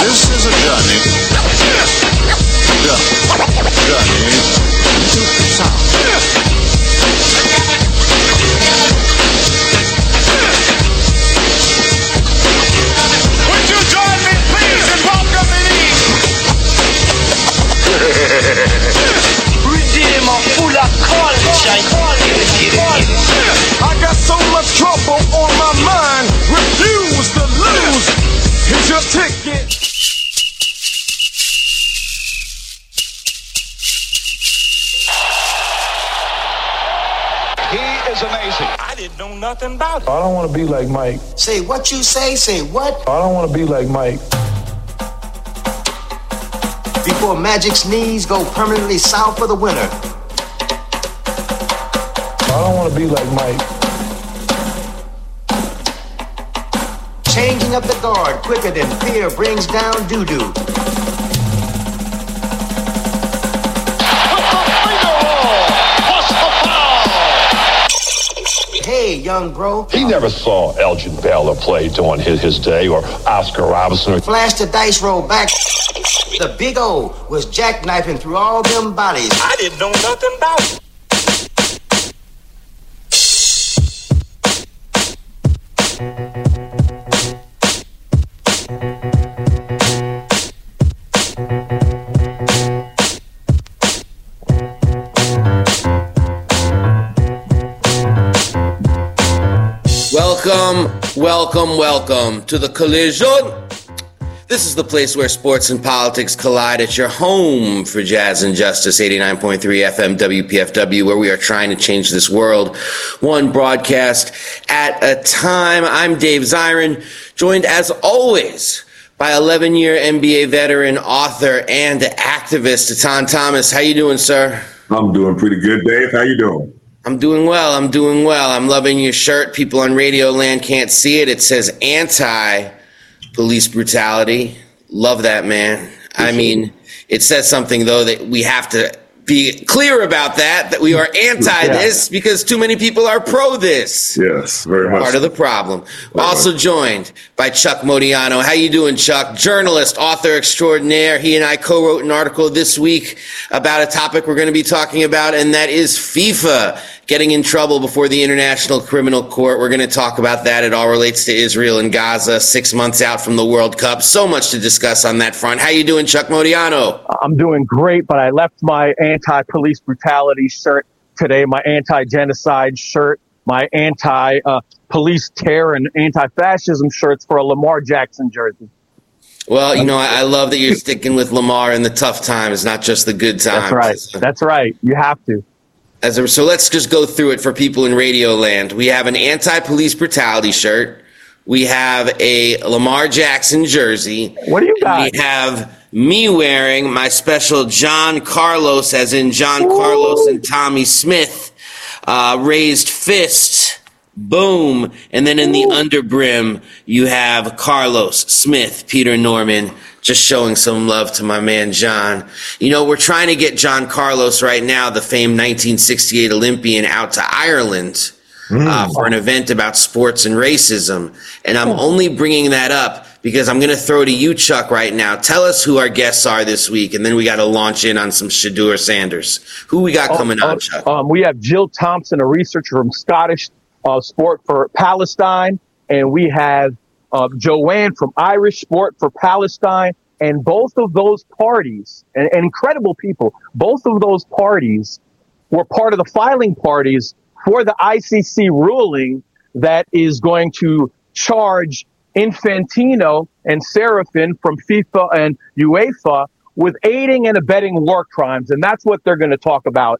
This is a journey. Journey to sound. Would you join me, please, and welcome me? Redeemer full of culture. I got so much trouble on my mind. Refuse to lose. Here's your ticket. He is amazing. I didn't know nothing about it. I don't want to be like Mike. Say what you say what? I don't want to be like Mike. Before Magic's knees go permanently south for the winter. I don't want to be like Mike. Changing up the guard quicker than fear brings down doo-doo. Hey, young bro. He never saw Elgin Baylor play during his day, or Oscar Robertson. Flash the dice roll back. The Big O was jackknifing through all them bodies. I didn't know nothing about it. Welcome to the Collision. This is the place where sports and politics collide. It's your home for Jazz and Justice, 89.3 FM WPFW, where we are trying to change this world one broadcast at a time. I'm Dave Zirin, joined as always by 11-year NBA veteran, author, and activist, Etan Thomas. How you doing, sir? I'm doing pretty good, Dave. How you doing? I'm doing well. I'm loving your shirt. People on Radio Land can't see it. It says anti-police brutality. Love that, man. I mean, it says something, though, that we have to be clear about that we are anti this because too many people are pro this. Yes, very much. Part of the problem. Also joined by Chuck Modiano. How you doing, Chuck? Journalist, author extraordinaire. He and I co-wrote an article this week about a topic we're going to be talking about, and that is FIFA getting in trouble before the International Criminal Court. We're going to talk about that. It all relates to Israel and Gaza, 6 months out from the World Cup. So much to discuss on that front. How you doing, Chuck Modiano? I'm doing great, but I left my anti-police brutality shirt today, my anti-genocide shirt, my anti-police terror and anti-fascism shirts for a Lamar Jackson jersey. Well, you know, I love that you're sticking with Lamar in the tough times, not just the good times. That's right. You have to. So let's just go through it for people in Radio Land. We have an anti-police brutality shirt. We have a Lamar Jackson jersey. What do you got? We have me wearing my special John Carlos, as in John Carlos and Tommy Smith, raised fist, boom. And then in the underbrim, you have Carlos, Smith, Peter Norman, just showing some love to my man, John. You know, we're trying to get John Carlos right now, the famed 1968 Olympian, out to Ireland for an event about sports and racism. And I'm only bringing that up because I'm going to throw to you, Chuck, right now. Tell us who our guests are this week, and then we got to launch in on some Shedeur Sanders. Who we got coming on, Chuck? We have Jill Thompson, a researcher from Scottish Sport for Palestine, and we have Joanne from Irish Sport for Palestine, and both of those parties, and incredible people, both of those parties were part of the filing parties for the ICC ruling that is going to charge Infantino and Serafin from FIFA and UEFA with aiding and abetting war crimes, and that's what they're going to talk about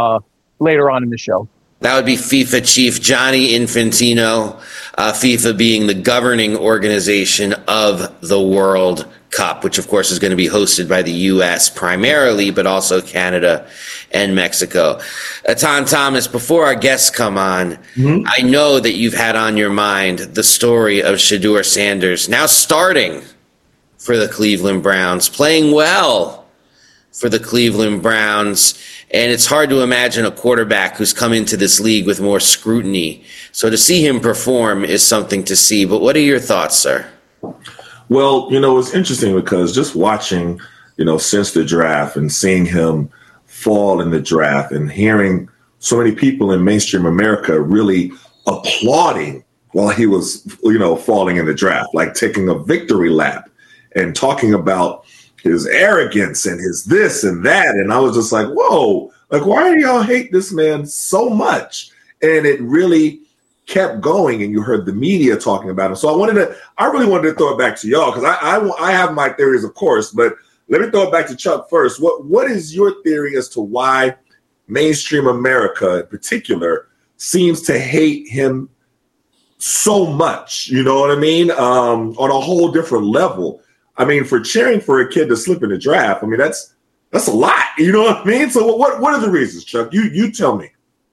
later on in the show. That would be FIFA chief Gianni Infantino, FIFA being the governing organization of the World Cup, which of course is going to be hosted by the U.S. primarily, but also Canada and Mexico. Etan Thomas, before our guests come on, I know that you've had on your mind the story of Shedeur Sanders, now starting for the Cleveland Browns, playing well for the Cleveland Browns. And it's hard to imagine a quarterback who's come into this league with more scrutiny. So to see him perform is something to see. But what are your thoughts, sir? Well, it's interesting because just watching, since the draft and seeing him fall in the draft and hearing so many people in mainstream America really applauding while he was, falling in the draft, like taking a victory lap and talking about his arrogance and his this and that. And I was just like, whoa, like, why do y'all hate this man so much? And it really kept going, and you heard the media talking about him. So I really wanted to throw it back to y'all because I have my theories, of course, but let me throw it back to Chuck first. What is your theory as to why mainstream America in particular seems to hate him so much? You know what I mean? On a whole different level. I mean, for cheering for a kid to slip in the draft, I mean, that's a lot. You know what I mean? So what are the reasons, Chuck? You tell me.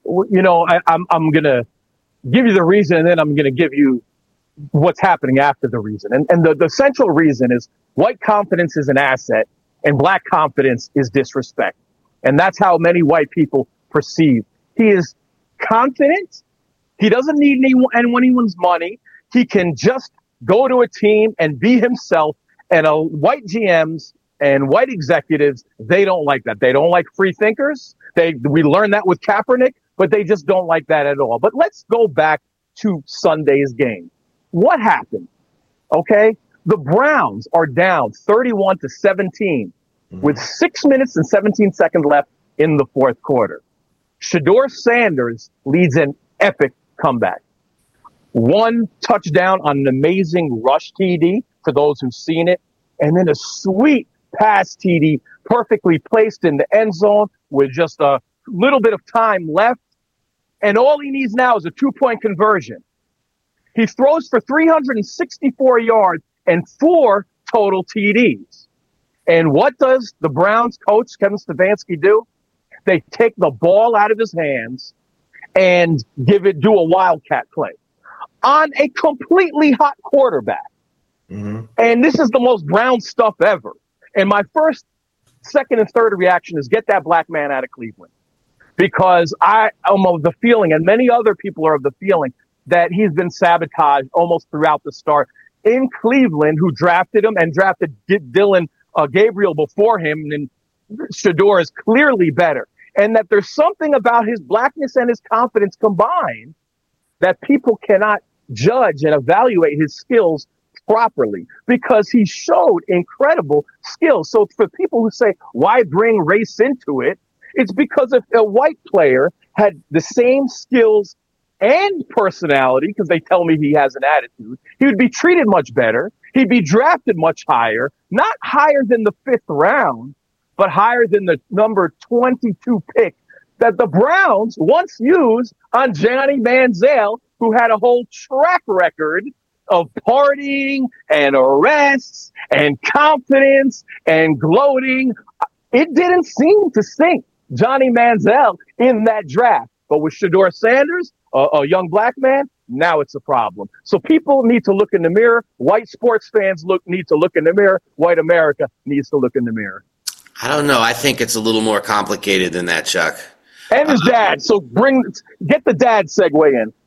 I'm going to give you the reason, and then I'm going to give you what's happening after the reason. And the central reason is white confidence is an asset and black confidence is disrespect. And that's how many white people perceive. He is confident. He doesn't need anyone's money. He can just go to a team and be himself. And white GMs and white executives, they don't like that. They don't like free thinkers. We learned that with Kaepernick, but they just don't like that at all. But let's go back to Sunday's game. What happened? Okay. The Browns are down 31-17 with 6 minutes and 17 seconds left in the fourth quarter. Shedeur Sanders leads an epic comeback. One touchdown on an amazing rush TD for those who've seen it, and then a sweet pass TD perfectly placed in the end zone with just a little bit of time left. And all he needs now is a 2-point conversion. He throws for 364 yards and 4 total TDs. And what does the Browns coach, Kevin Stefanski, do? They take the ball out of his hands and do a wildcat play on a completely hot quarterback. Mm-hmm. And this is the most Brown stuff ever. And my first, second, and third reaction is get that black man out of Cleveland. Because I am of the feeling, and many other people are of the feeling, that he's been sabotaged almost throughout the start. In Cleveland, who drafted him and drafted Dylan Gabriel before him, and Shedeur is clearly better. And that there's something about his blackness and his confidence combined that people cannot judge and evaluate his skills properly, because he showed incredible skills. So for people who say, why bring race into it? It's because if a white player had the same skills and personality, because they tell me he has an attitude, he would be treated much better. He'd be drafted much higher, not higher than the 5th round, but higher than the number 22 pick that the Browns once used on Johnny Manziel, who had a whole track record of partying and arrests and confidence and gloating. It didn't seem to sink Johnny Manziel in that draft. But with Shedeur Sanders, a young black man, now it's a problem. So people need to look in the mirror. White sports fans need to look in the mirror. White America needs to look in the mirror. I don't know. I think it's a little more complicated than that, Chuck. And his dad. So get the dad segue in.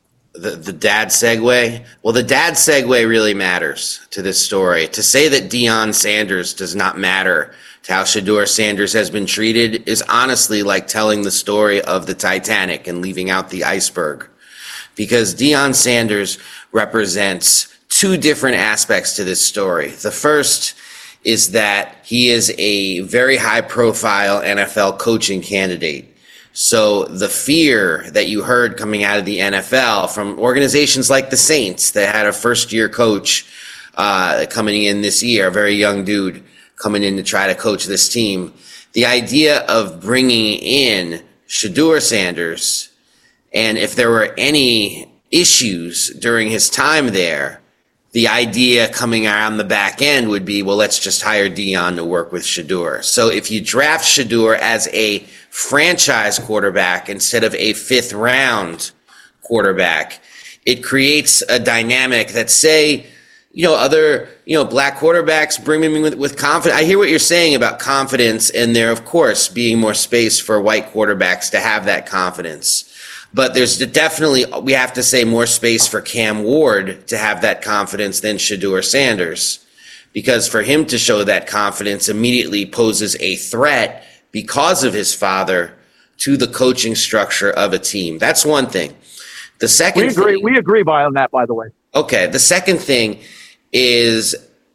The dad segue? Well, the dad segue really matters to this story. To say that Deion Sanders does not matter to how Shedeur Sanders has been treated is honestly like telling the story of the Titanic and leaving out the iceberg. Because Deion Sanders represents 2 different aspects to this story. The first is that he is a very high-profile NFL coaching candidate. So the fear that you heard coming out of the NFL from organizations like the Saints that had a first-year coach coming in this year, a very young dude coming in to try to coach this team, the idea of bringing in Shedeur Sanders, and if there were any issues during his time there, the idea coming around the back end would be, well, let's just hire Deion to work with Shedeur. So if you draft Shedeur as a franchise quarterback instead of a 5th round quarterback, it creates a dynamic that, say, other, black quarterbacks bring him in with confidence. I hear what you're saying about confidence, and there, of course, being more space for white quarterbacks to have that confidence. But there's definitely, we have to say, more space for Cam Ward to have that confidence than Shedeur Sanders. because for him to show that confidence immediately poses a threat because of his father to the coaching structure of a team. That's one thing. The second we agree on that, by the way. Okay. The second thing is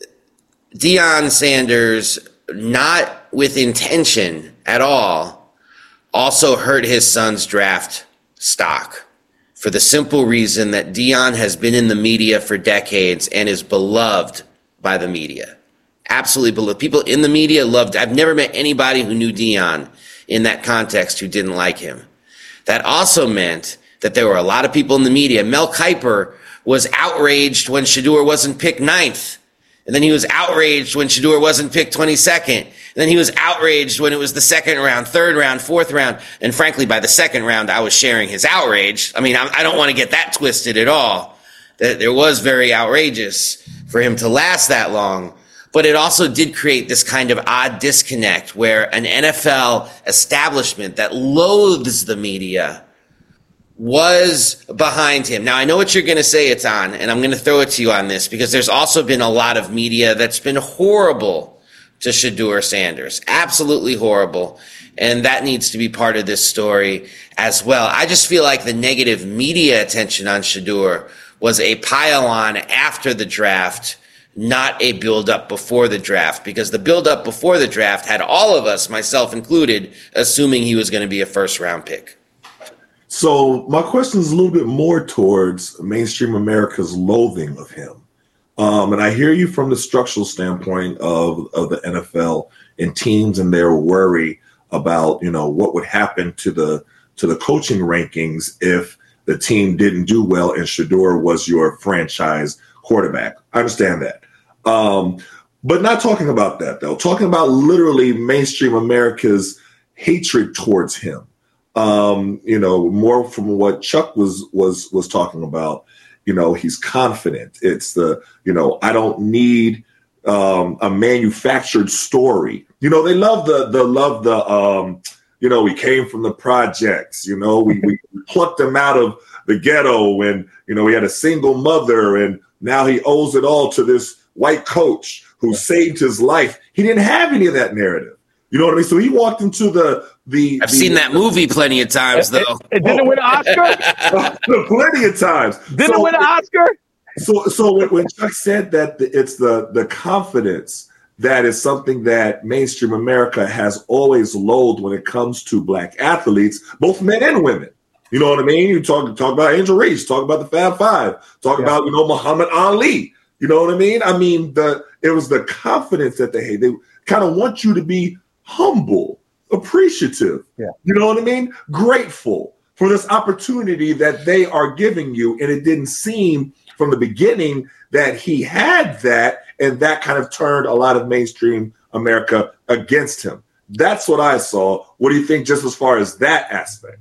Deion Sanders, not with intention at all, also hurt his son's draft stock for the simple reason that Deion has been in the media for decades and is beloved by the media. Absolutely beloved. People in the media loved. I've never met anybody who knew Deion in that context who didn't like him. That also meant that there were a lot of people in the media. Mel Kiper was outraged when Shedeur wasn't picked 9th. And then he was outraged when Shedeur wasn't picked 22nd. And then he was outraged when it was the 2nd round, 3rd round, 4th round. And frankly, by the 2nd round, I was sharing his outrage. I mean, I don't want to get that twisted at all. That there was very outrageous for him to last that long. But it also did create this kind of odd disconnect where an NFL establishment that loathes the media was behind him. Now, I know what you're going to say it's on, and I'm going to throw it to you on this, because there's also been a lot of media that's been horrible to Shedeur Sanders. Absolutely horrible. And that needs to be part of this story as well. I just feel like the negative media attention on Shedeur was a pile-on after the draft, not a build-up before the draft, because the build-up before the draft had all of us, myself included, assuming he was going to be a first-round pick. So my question is a little bit more towards mainstream America's loathing of him. And I hear you from the structural standpoint of the NFL and teams and their worry about, what would happen to the coaching rankings if the team didn't do well and Shedeur was your franchise quarterback. I understand that. But not talking about that, though. Talking about literally mainstream America's hatred towards him. More from what Chuck was talking about. He's confident. It's I don't need a manufactured story. They love we came from the projects. We plucked him out of the ghetto when we had a single mother, and now he owes it all to this white coach who saved his life. He didn't have any of that narrative. You know what I mean? So he walked into I've seen that movie plenty of times, though. It didn't win an Oscar? Plenty of times. Didn't win an Oscar? So when Chuck said that it's the confidence that is something that mainstream America has always loathed when it comes to black athletes, both men and women. You know what I mean? You talk about Angel Reese, talk about the Fab Five, talk about, Muhammad Ali. You know what I mean? I mean, it was the confidence that they had. They kind of want you to be humble, appreciative, you know what I mean? Grateful for this opportunity that they are giving you. And it didn't seem from the beginning that he had that, and that kind of turned a lot of mainstream America against him. That's what I saw. What do you think just as far as that aspect?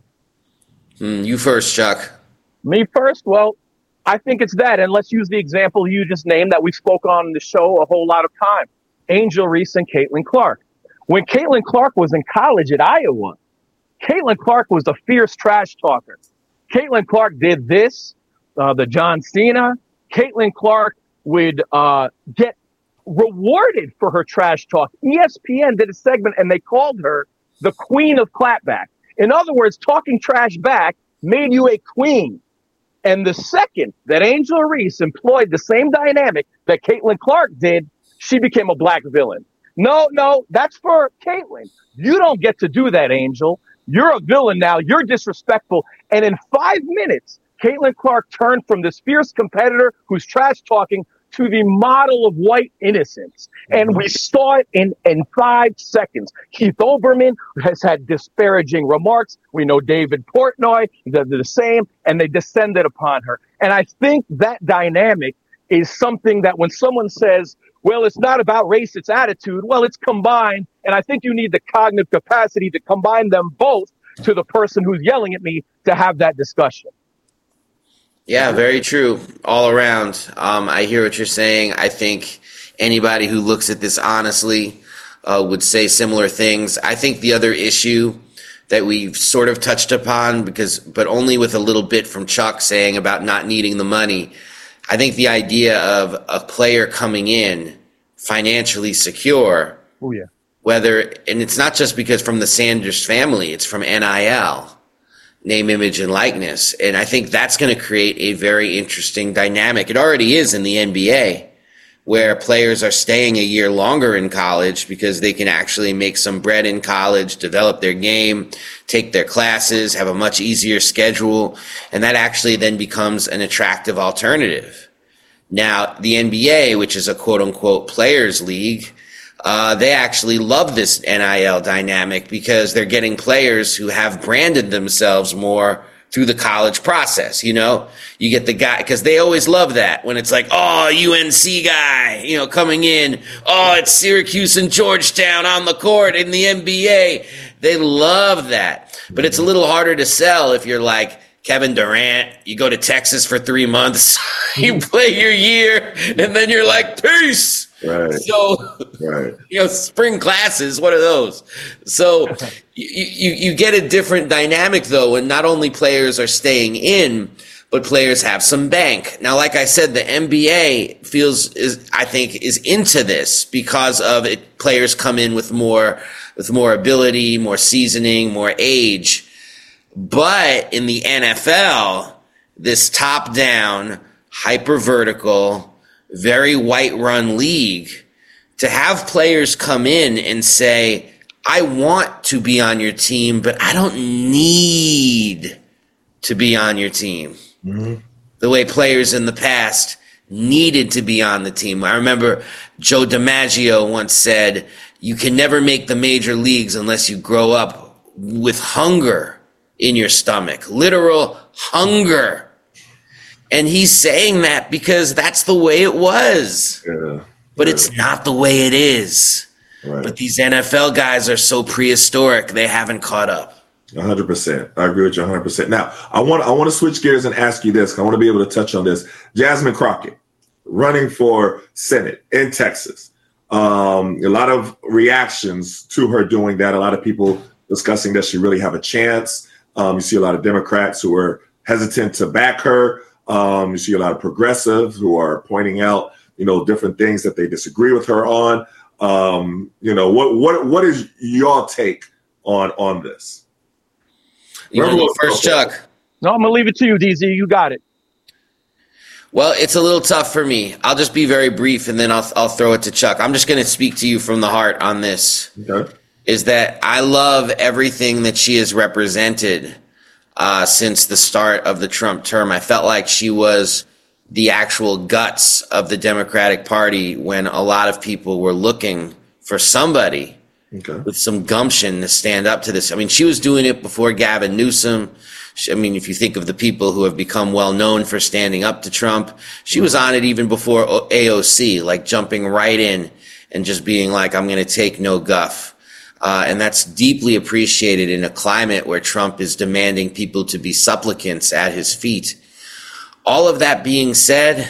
You first, Chuck. Me first? Well, I think it's that. And let's use the example you just named that we spoke on the show a whole lot of time. Angel Reese and Caitlin Clark. When Caitlin Clark was in college at Iowa, Caitlin Clark was a fierce trash talker. Caitlin Clark did this, the John Cena. Caitlin Clark would get rewarded for her trash talk. ESPN did a segment and they called her the queen of clapback. In other words, talking trash back made you a queen. And the second that Angel Reese employed the same dynamic that Caitlin Clark did, she became a black villain. No, that's for Caitlin. You don't get to do that, Angel. You're a villain now. You're disrespectful. And in 5 minutes, Caitlin Clark turned from this fierce competitor who's trash talking to the model of white innocence. And we saw it in 5 seconds. Keith Olbermann has had disparaging remarks. We know David Portnoy, they're the same, and they descended upon her. And I think that dynamic is something that when someone says, well, it's not about race, it's attitude. Well, it's combined. And I think you need the cognitive capacity to combine them both to the person who's yelling at me to have that discussion. Yeah, very true. All around. I hear what you're saying. I think anybody who looks at this honestly would say similar things. I think the other issue that we've sort of touched upon, but only with a little bit from Chuck saying about not needing the money. I think the idea of a player coming in financially secure. Oh, yeah. And it's not just because from the Sanders family, it's from NIL, name, image, and likeness. And I think that's going to create a very interesting dynamic. It already is in the NBA, where players are staying a year longer in college because they can actually make some bread in college, develop their game, take their classes, have a much easier schedule. And that actually then becomes an attractive alternative. Now, the NBA, which is a quote unquote players league, they actually love this NIL dynamic because they're getting players who have branded themselves more through the college process. You know, you get the guy, because they always love that when it's like, oh, UNC guy, you know, coming in. Oh, it's Syracuse and Georgetown on the court in the NBA. They love that. But it's a little harder to sell if you're like Kevin Durant. You go to Texas for 3 months, you play your year, and then you're like, peace. Right. So, you know, spring classes, what are those? So you get a different dynamic, though, and not only players are staying in, but players have some bank. Now, like I said, the NBA I think is into this because of it. Players come in with more ability, more seasoning, more age. But in the NFL, this top-down, hyper-vertical, very white-run league, to have players come in and say, I want to be on your team, but I don't need to be on your team. Mm-hmm. The way players in the past needed to be on the team. I remember Joe DiMaggio once said, you can never make the major leagues unless you grow up with hunger in your stomach, literal hunger. And he's saying that because that's the way it was. Yeah. But it's not the way it is. Right. But these NFL guys are so prehistoric, they haven't caught up. 100%. I agree with you 100%. Now, I want to switch gears and ask you this. I want to be able to touch on this. Jasmine Crockett, running for Senate in Texas. A lot of reactions to her doing that. A lot of people discussing that she really have a chance. You see a lot of Democrats who are hesitant to back her. You see a lot of progressives who are pointing out, you know, different things that they disagree with her on. You know, what is your take on this? You want to go first, Chuck? No, I'm going to leave it to you, DZ. You got it. Well, it's a little tough for me. I'll just be very brief, and then I'll throw it to Chuck. I'm just going to speak to you from the heart on this. Okay. Is that I love everything that she has represented since the start of the Trump term. I felt like she was the actual guts of the Democratic Party when a lot of people were looking for somebody with some gumption to stand up to this. I mean, she was doing it before Gavin Newsom. I mean, if you think of the people who have become well known for standing up to Trump, she was on it even before AOC, like jumping right in and just being like, I'm going to take no guff. And that's deeply appreciated in a climate where Trump is demanding people to be supplicants at his feet. All of that being said,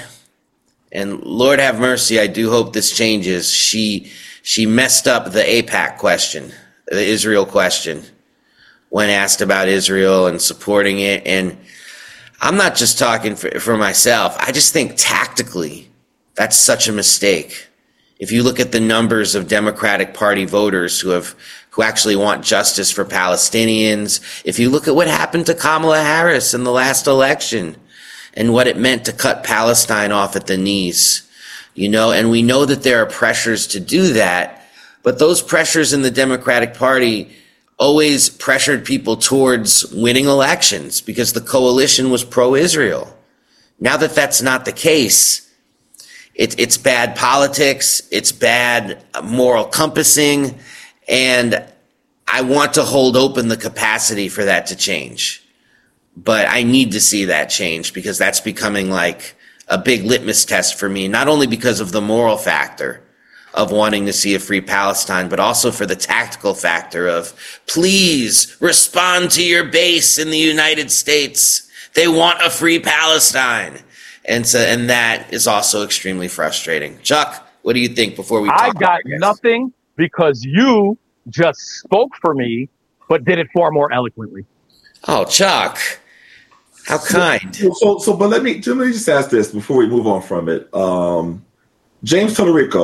and Lord have mercy, I do hope this changes. She messed up the AIPAC question, the Israel question, when asked about Israel and supporting it. And I'm not just talking for myself. I just think tactically, that's such a mistake. If you look at the numbers of Democratic Party voters who actually want justice for Palestinians, if you look at what happened to Kamala Harris in the last election and what it meant to cut Palestine off at the knees, you know, and we know that there are pressures to do that, but those pressures in the Democratic Party always pressured people towards winning elections because the coalition was pro-Israel. Now that that's not the case, it's bad politics, it's bad moral compassing, and I want to hold open the capacity for that to change. But I need to see that change because that's becoming like a big litmus test for me, not only because of the moral factor of wanting to see a free Palestine, but also for the tactical factor of, please respond to your base in the United States. They want a free Palestine. And that is also extremely frustrating. Chuck, what do you think before we talk? I got nothing because you just spoke for me, but did it far more eloquently. Oh, Chuck, how kind. But let me just ask this before we move on from it. James Tallarico,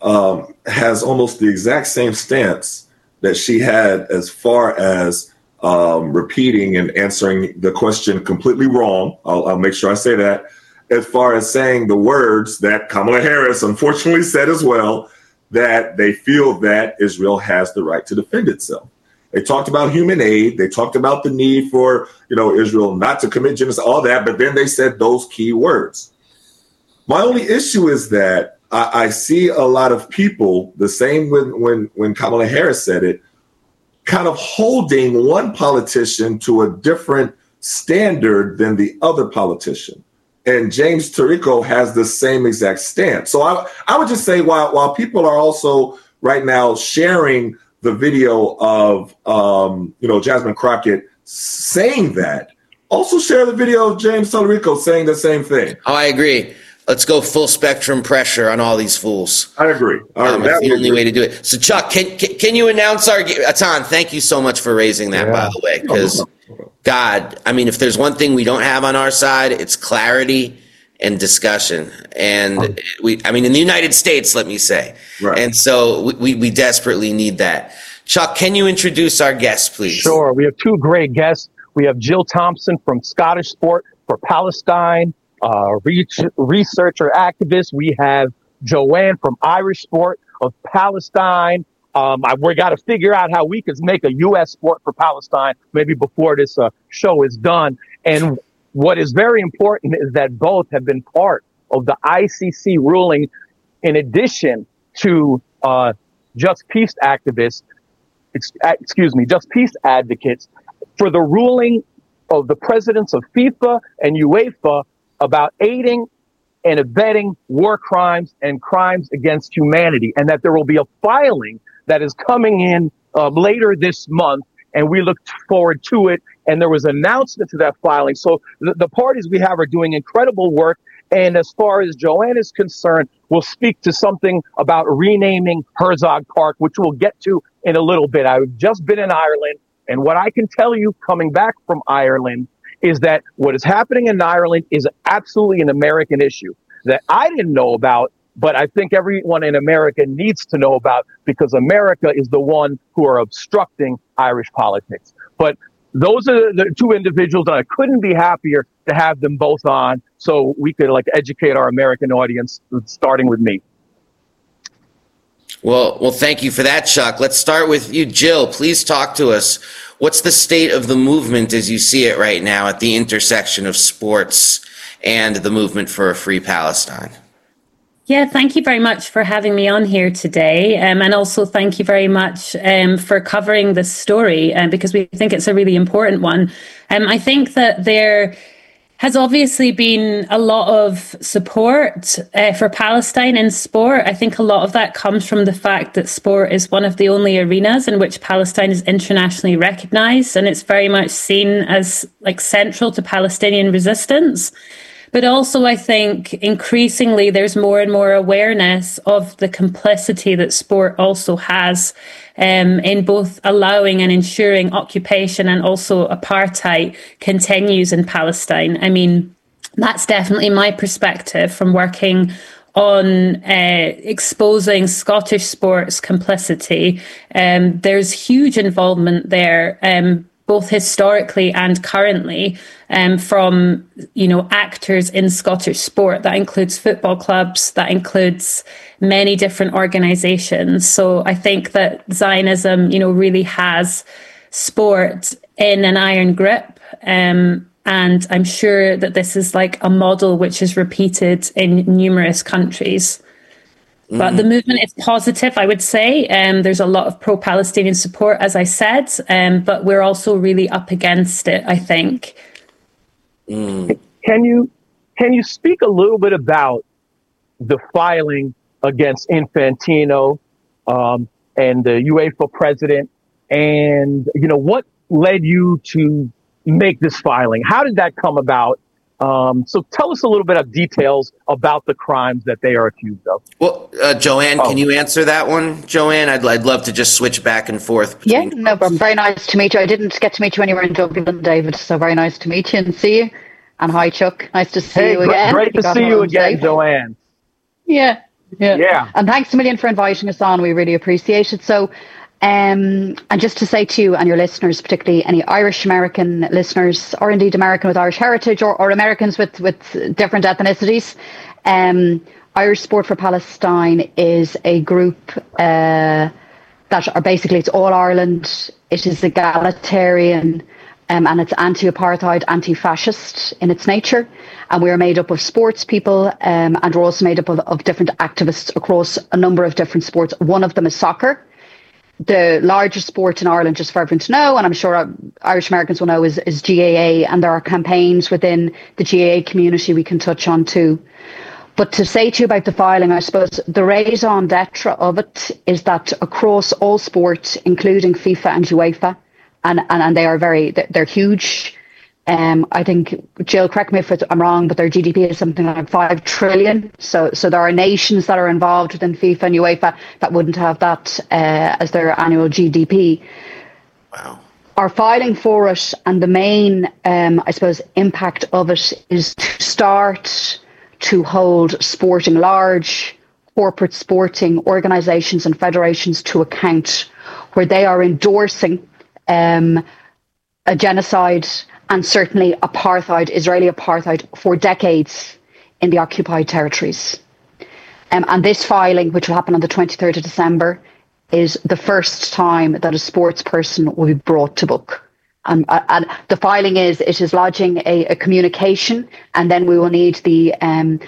has almost the exact same stance that she had as far as repeating and answering the question completely wrong. I'll make sure I say that. As far as saying the words that Kamala Harris unfortunately said as well, that they feel that Israel has the right to defend itself. They talked about human aid. They talked about the need for, Israel not to commit genocide, all that. But then they said those key words. My only issue is that I see a lot of people, the same when Kamala Harris said it, kind of holding one politician to a different standard than the other politician. And James Tarico has the same exact stance. So I would just say while people are also right now sharing the video of Jasmine Crockett saying that, also share the video of James Tarico saying the same thing. Oh, I agree. Let's go full spectrum pressure on all these fools. I agree. That's the only way to do it. So, Chuck, can you announce our Atan? Thank you so much for raising that, by the way, because God, I mean, if there's one thing we don't have on our side, it's clarity and discussion. And in the United States, let me say. Right. And so we desperately need that. Chuck, can you introduce our guests, please? Sure. We have two great guests. We have Jill Thompson from Scottish Sport for Palestine, researcher activist. We have Joanne from Irish Sport of Palestine. We got to figure out how we could make a U.S. sport for Palestine maybe before this show is done. And what is very important is that both have been part of the ICC ruling, in addition to just peace activists, just peace advocates, for the ruling of the presidents of FIFA and UEFA about aiding and abetting war crimes and crimes against humanity, and that there will be a filing that is coming in later this month, and we look forward to it. And there was an announcement to that filing. So the parties we have are doing incredible work. And as far as Joanne is concerned, we'll speak to something about renaming Herzog Park, which we'll get to in a little bit. I've just been in Ireland, and what I can tell you coming back from Ireland is that what is happening in Ireland is absolutely an American issue that I didn't know about, but I think everyone in America needs to know about, because America is the one who are obstructing Irish politics. But those are the two individuals, and I couldn't be happier to have them both on so we could educate our American audience, starting with me. Well, thank you for that, Chuck. Let's start with you, Jill. Please talk to us. What's the state of the movement as you see it right now at the intersection of sports and the movement for a free Palestine? Yeah, thank you very much for having me on here today. And also thank you very much for covering this story, because we think it's a really important one. I think that there has obviously been a lot of support for Palestine in sport. I think a lot of that comes from the fact that sport is one of the only arenas in which Palestine is internationally recognized, and it's very much seen as central to Palestinian resistance. But also, I think increasingly there's more and more awareness of the complicity that sport also has in both allowing and ensuring occupation and also apartheid continues in Palestine. I mean, that's definitely my perspective from working on exposing Scottish sports complicity. There's huge involvement there, both historically and currently, from actors in Scottish sport. That includes football clubs, that includes many different organisations. So I think that Zionism, really has sport in an iron grip, and I'm sure that this is a model which is repeated in numerous countries. But the movement is positive, I would say. There's a lot of pro-Palestinian support, as I said, but we're also really up against it, I think. Can you speak a little bit about the filing against Infantino and the UEFA president, and what led you to make this filing? How did that come about? So tell us a little bit of details about the crimes that they are accused of. Well, Joanne, can you answer that one? Joanne, I'd love to just switch back and forth. Yeah, no problem. Very nice to meet you. I didn't get to meet you when you were in Dublin, David, so very nice to meet you and see you. And hi, Chuck. Nice to see you again. Great to see you again, Joanne. Yeah. Yeah. And thanks a million for inviting us on. We really appreciate it. So, and just to say to you and your listeners, particularly any Irish American listeners, or indeed American with Irish heritage, or Americans with different ethnicities, Irish Sport for Palestine is a group that are basically, it's all Ireland. It is egalitarian, and it's anti-apartheid, anti-fascist in its nature. And we're made up of sports people, and we're also made up of different activists across a number of different sports. One of them is soccer. The largest sport in Ireland, just for everyone to know, and I'm sure Irish Americans will know, is GAA. And there are campaigns within the GAA community we can touch on too. But to say to you about the filing, I suppose the raison d'etre of it is that across all sports, including FIFA and UEFA, and they are they're huge. I think, Jill, correct me if I'm wrong, but their GDP is something like 5 trillion. So there are nations that are involved within FIFA and UEFA that wouldn't have that as their annual GDP. Wow. Are filing for it, and the main, I suppose, impact of it is to start to hold sporting large corporate sporting organisations and federations to account, where they are endorsing a genocide and certainly apartheid, Israeli apartheid, for decades in the occupied territories. And this filing, which will happen on the 23rd of December, is the first time that a sports person will be brought to book. And the filing it is lodging a communication, and then we will need the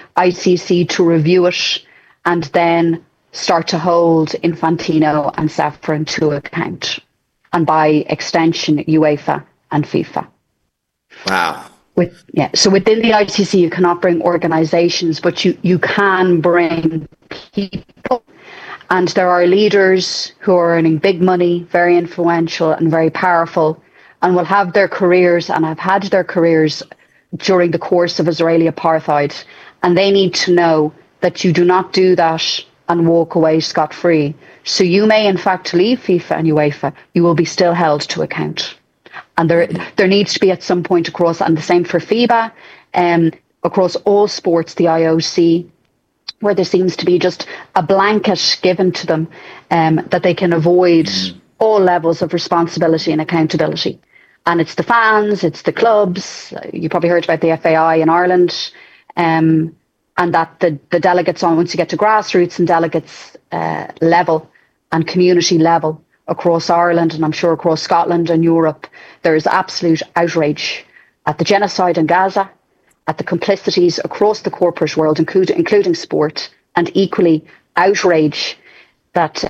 ICC to review it and then start to hold Infantino and Ceferin to account. And by extension, UEFA and FIFA. Wow. So within the ICC, you cannot bring organisations, but you can bring people. And there are leaders who are earning big money, very influential and very powerful, and will have their careers and have had their careers during the course of Israeli apartheid. And they need to know that you do not do that and walk away scot-free. So you may, in fact, leave FIFA and UEFA. You will be still held to account. And there needs to be at some point across, and the same for FIBA, across all sports, the IOC, where there seems to be just a blanket given to them that they can avoid all levels of responsibility and accountability. And it's the fans, it's the clubs. You probably heard about the FAI in Ireland, and that the delegates once you get to grassroots and delegates level and community level across Ireland, and I'm sure across Scotland and Europe, there is absolute outrage at the genocide in Gaza, at the complicities across the corporate world, including sport, and equally outrage that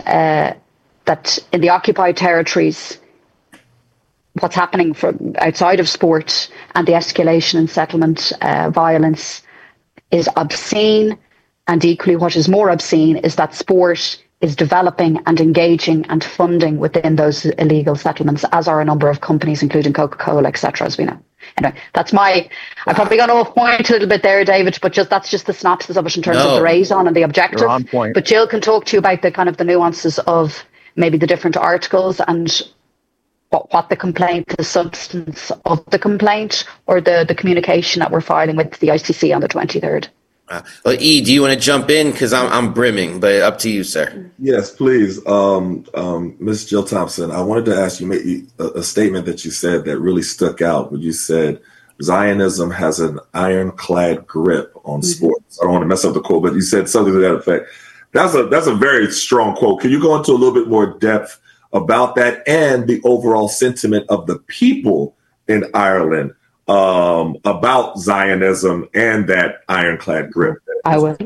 in the occupied territories, what's happening from outside of sport and the escalation and settlement violence is obscene. And equally, what is more obscene is that sport is developing and engaging and funding within those illegal settlements, as are a number of companies, including Coca-Cola, etc., as we know. Anyway, that's I probably got off point a little bit there, David, but that's just the synopsis of it in terms of the raison and the objective. You're on point. But Jill can talk to you about the kind of the nuances of maybe the different articles and what the complaint, the substance of the complaint, or the communication that we're filing with the ICC on the 23rd. Well, E, do you want to jump in? Because I'm brimming, but up to you, sir. Yes, please. Ms. Jill Thompson, I wanted to ask you a statement that you said that really stuck out when you said Zionism has an ironclad grip on sports. I don't want to mess up the quote, but you said something to that effect. That's a very strong quote. Can you go into a little bit more depth about that and the overall sentiment of the people in Ireland about Zionism and that ironclad grip? I will.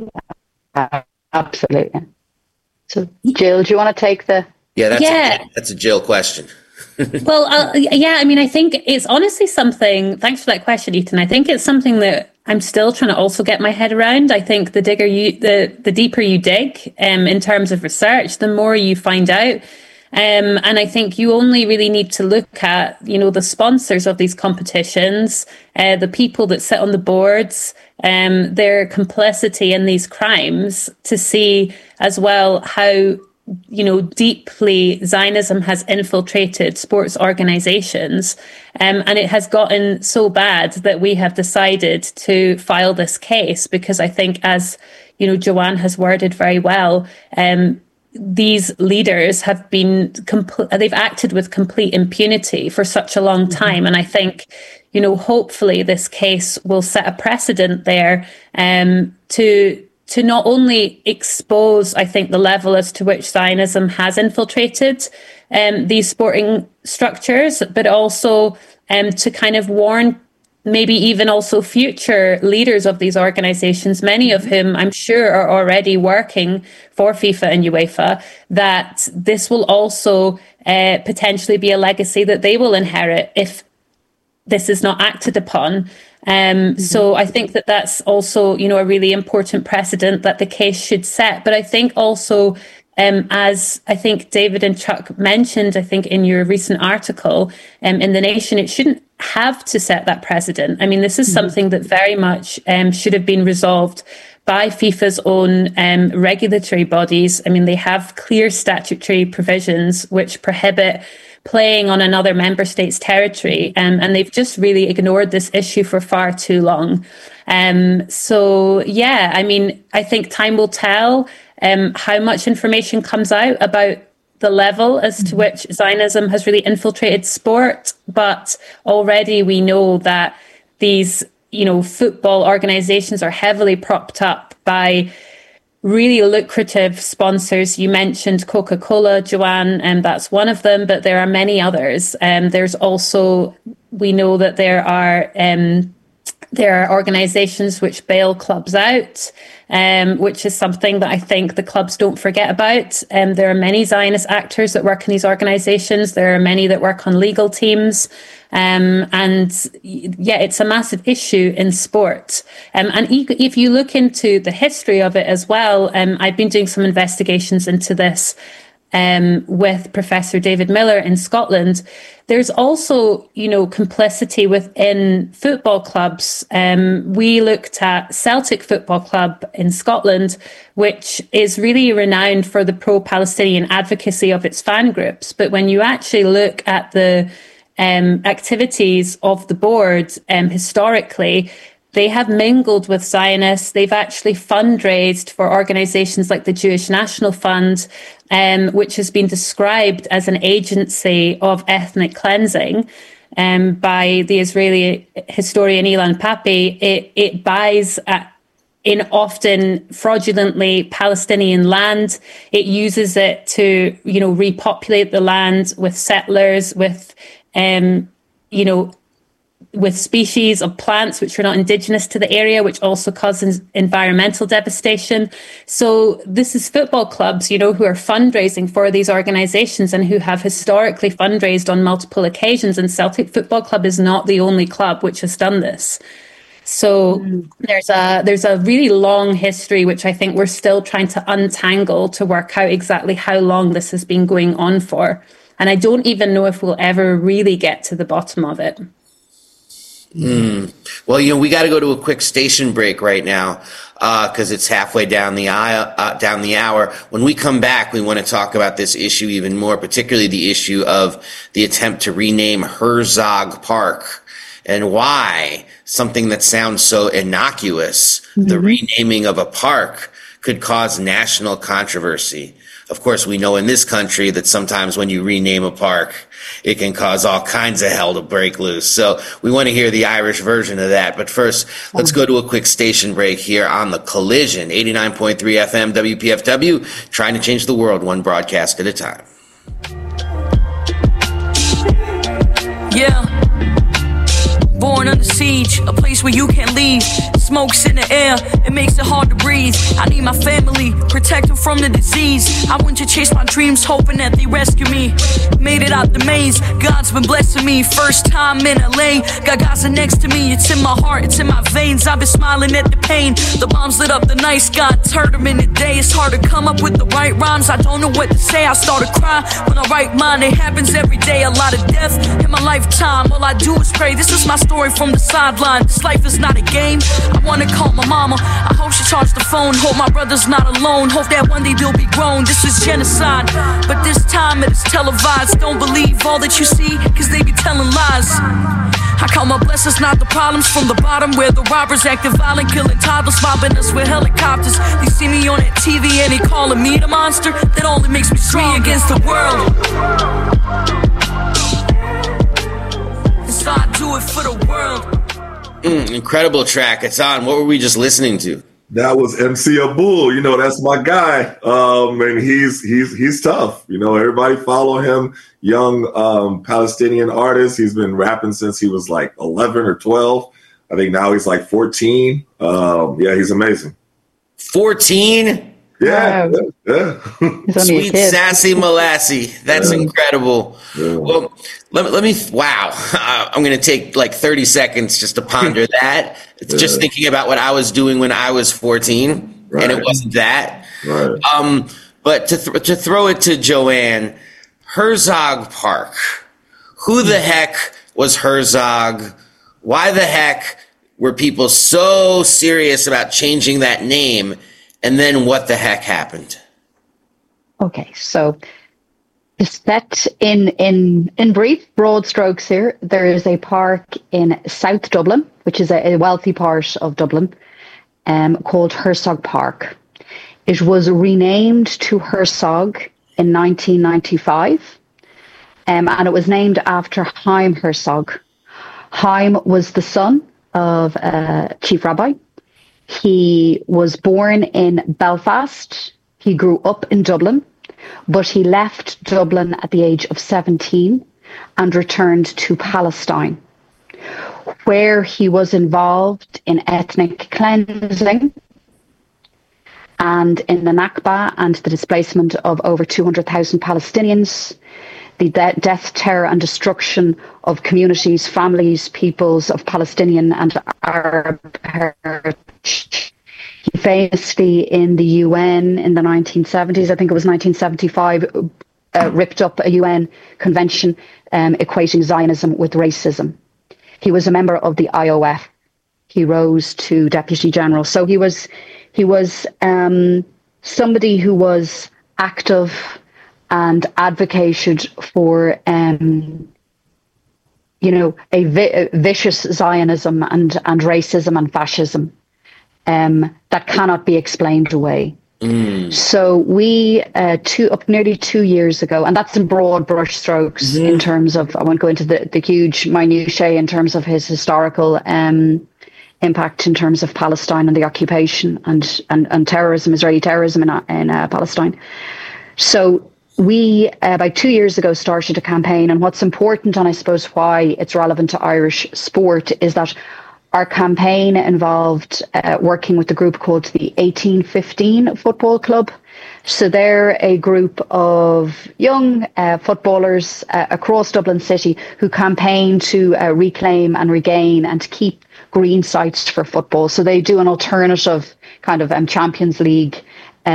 Absolutely. So, Jill, do you want to take the... That's a Jill question. Well, I mean, I think it's honestly something, thanks for that question, Ethan. I think it's something that I'm still trying to also get my head around. I think the deeper you dig in terms of research, the more you find out. And I think you only really need to look at, the sponsors of these competitions, the people that sit on the boards, their complicity in these crimes to see as well how, deeply Zionism has infiltrated sports organizations. And it has gotten so bad that we have decided to file this case because I think as Joanne has worded very well, these leaders have been they've acted with complete impunity for such a long time. And I think, hopefully this case will set a precedent there to not only expose, I think, the level as to which Zionism has infiltrated these sporting structures, but also to kind of warn maybe even also future leaders of these organizations, many of whom I'm sure are already working for FIFA and UEFA, that this will also potentially be a legacy that they will inherit if this is not acted upon. So I think that that's also, a really important precedent that the case should set. But I think also, as I think David and Chuck mentioned, I think in your recent article in The Nation, it shouldn't have to set that precedent. I mean, this is something that very much should have been resolved by FIFA's own regulatory bodies. I mean, they have clear statutory provisions which prohibit playing on another member state's territory, and they've just really ignored this issue for far too long. So, yeah, I mean, I think time will tell how much information comes out about the level as to which Zionism has really infiltrated sport. But already we know that these, football organizations are heavily propped up by really lucrative sponsors. You mentioned Coca-Cola, Joanne, and that's one of them, but there are many others. There's also, we know that there are organizations which bail clubs out, which is something that I think the clubs don't forget about. There are many Zionist actors that work in these organizations. There are many that work on legal teams. And yeah, it's a massive issue in sport. And if you look into the history of it as well, I've been doing some investigations into this with Professor David Miller in Scotland. There's also, complicity within football clubs. We looked at Celtic Football Club in Scotland, which is really renowned for the pro-Palestinian advocacy of its fan groups. But when you actually look at the activities of the board historically, they have mingled with Zionists. They've actually fundraised for organizations like the Jewish National Fund, which has been described as an agency of ethnic cleansing by the Israeli historian Ilan Pappé. It buys in often fraudulently Palestinian land. It uses it to, repopulate the land with settlers, with with species of plants which are not indigenous to the area, which also causes environmental devastation. So this is football clubs, who are fundraising for these organizations and who have historically fundraised on multiple occasions. And Celtic Football Club is not the only club which has done this. So there's a really long history, which I think we're still trying to untangle to work out exactly how long this has been going on for. And I don't even know if we'll ever really get to the bottom of it. Well, we got to go to a quick station break right now because it's halfway down the hour. When we come back, we want to talk about this issue even more, particularly the issue of the attempt to rename Herzog Park and why something that sounds so innocuous, the renaming of a park, could cause national controversy. Of course, we know in this country that sometimes when you rename a park, it can cause all kinds of hell to break loose. So we want to hear the Irish version of that. But first, let's go to a quick station break here on The Collision, 89.3 FM WPFW, trying to change the world one broadcast at a time. Yeah. Born under siege, a place where you can't leave. Smoke's in the air, it makes it hard to breathe. I need my family, protect them from the disease. I went to chase my dreams, hoping that they rescue me. Made it out the maze, God's been blessing me. First time in LA, got Gaza next to me. It's in my heart, it's in my veins. I've been smiling at the pain. The bombs lit up the night sky, turned them in the day. It's hard to come up with the right rhymes. I don't know what to say, I start to cry when I write mine. It happens every day, a lot of death in my lifetime. All I do is pray, this is my story from the sideline. This life is not a game. I wanna call my mama, I hope she charged the phone. Hope my brother's not alone, hope that one day they'll be grown. This is genocide, but this time it is televised. Don't believe all that you see, cause they be telling lies. I count my blessings, not the problems. From the bottom where the robbers acting violent, killing toddlers, mobbing us with helicopters. They see me on that TV and they calling me the monster. That only makes me strong against the world. And so I do it for the world. Incredible track. It's on. What were we just listening to? That was MC Abul. You know, that's my guy. And he's tough. You know, everybody follow him. Young Palestinian artist. He's been rapping since he was like 11 or 12. I think now he's like 14. Yeah, he's amazing. 14? Yeah. Wow. Yeah. Sweet sassy Molassy. That's incredible. Yeah. Well, let me, wow. I'm going to take like 30 seconds just to ponder that. It's just thinking about what I was doing when I was 14, right. and it wasn't that. Right. But to throw it to Joanne, Herzog Park. Who the heck was Herzog? Why the heck were people so serious about changing that name? And then what the heck happened? Okay, so set in brief, broad strokes here, there is a park in South Dublin, which is a wealthy part of Dublin, called Herzog Park. It was renamed to Herzog in 1995, and it was named after Chaim Herzog. Chaim was the son of Chief Rabbi. He was born in Belfast. He grew up in Dublin, but he left Dublin at the age of 17 and returned to Palestine, where he was involved in ethnic cleansing and in the Nakba and the displacement of over 200,000 Palestinians, the death, terror and destruction of communities, families, peoples of Palestinian and Arab heritage. He famously in the UN in the 1970s, I think it was 1975, ripped up a UN convention equating Zionism with racism. He was a member of the IOF. He rose to Deputy General. So he was somebody who was active and advocated for, vicious Zionism and racism and fascism that cannot be explained away. So we, nearly 2 years ago, and that's in broad brush strokes in terms of, I won't go into the huge minutiae in terms of his historical impact in terms of Palestine and the occupation and terrorism, Israeli terrorism in Palestine. So we, about 2 years ago, started a campaign. And what's important, and I suppose why it's relevant to Irish sport, is that our campaign involved working with a group called the 1815 Football Club. So they're a group of young footballers across Dublin City who campaign to reclaim and regain and keep green sites for football. So they do an alternative kind of Champions League.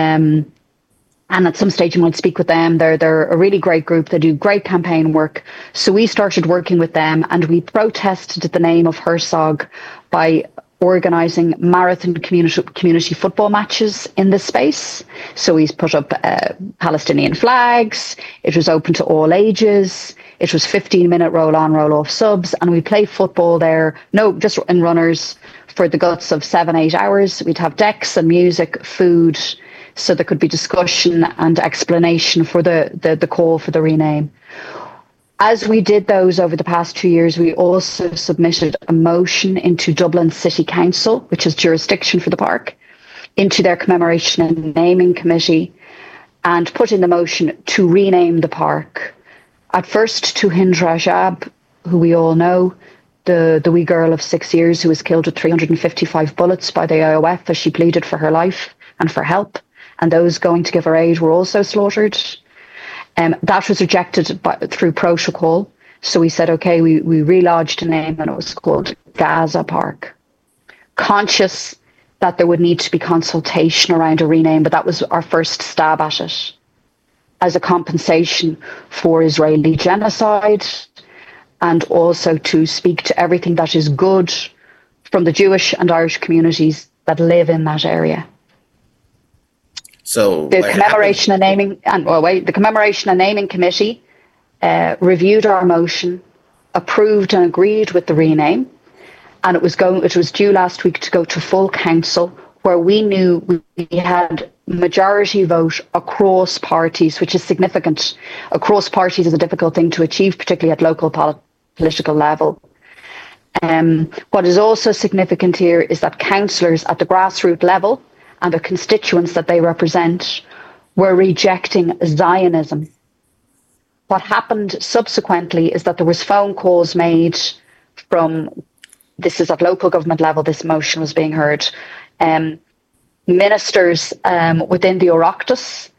And at some stage you might speak with them. They're a really great group. They do great campaign work. So we started working with them and we protested the name of Herzog by organising marathon community football matches in this space. So he's put up Palestinian flags. It was open to all ages. It was 15-minute roll-on, roll-off subs. And we play football there, just in runners for the guts of 7-8 hours. We'd have decks and music, food, so there could be discussion and explanation for the call for the rename. As we did those over the past 2 years, we also submitted a motion into Dublin City Council, which is jurisdiction for the park, into their commemoration and naming committee, and put in the motion to rename the park. At first to Hind Rajab, who we all know, the wee girl of 6 years who was killed with 355 bullets by the IOF as she pleaded for her life and for help. And those going to give her aid were also slaughtered. That was rejected through protocol. So we said, okay, we relodged a name and it was called Gaza Park. Conscious that there would need to be consultation around a rename, but that was our first stab at it as a compensation for Israeli genocide and also to speak to everything that is good from the Jewish and Irish communities that live in that area. So the commemoration and naming committee reviewed our motion, approved and agreed with the rename, and it was due last week to go to full council, where we knew we had majority vote across parties, which is significant. Across parties is a difficult thing to achieve, particularly at local political level. What is also significant here is that councillors at the grassroots level and the constituents that they represent were rejecting Zionism. What happened subsequently is that there was phone calls made from, this is at local government level, this motion was being heard, ministers within the Oireachtas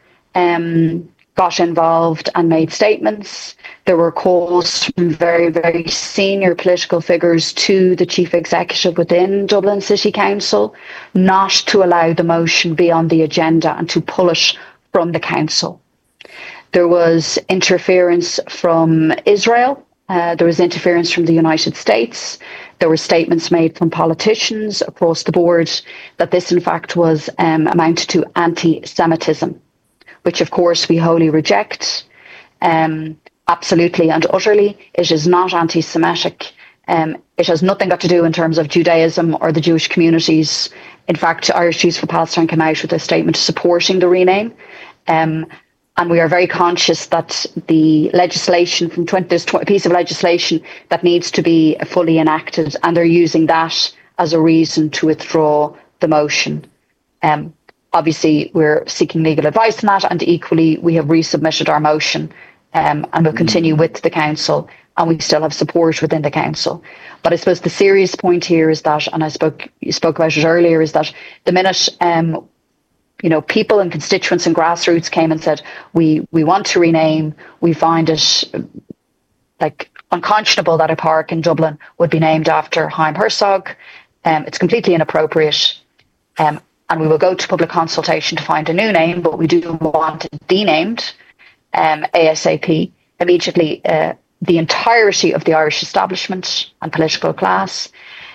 got involved and made statements. There were calls from very, very senior political figures to the chief executive within Dublin City Council not to allow the motion be on the agenda and to pull it from the council. There was interference from Israel. There was interference from the United States. There were statements made from politicians across the board that this, in fact, was amounted to anti-Semitism, which, of course, we wholly reject. Absolutely and utterly. It is not anti-Semitic. It has nothing got to do in terms of Judaism or the Jewish communities. In fact, Irish Jews for Palestine came out with a statement supporting the rename. And we are very conscious that the legislation from there's a piece of legislation that needs to be fully enacted, and they're using that as a reason to withdraw the motion. Obviously, we're seeking legal advice on that, and equally, we have resubmitted our motion and will continue with the council, and we still have support within the council. But I suppose the serious point here is that, and you spoke about it earlier, is that the minute people and constituents and grassroots came and said, we want to rename, we find it like unconscionable that a park in Dublin would be named after Chaim Herzog. It's completely inappropriate. And we will go to public consultation to find a new name, but we do want it denamed ASAP. Immediately, the entirety of the Irish establishment and political class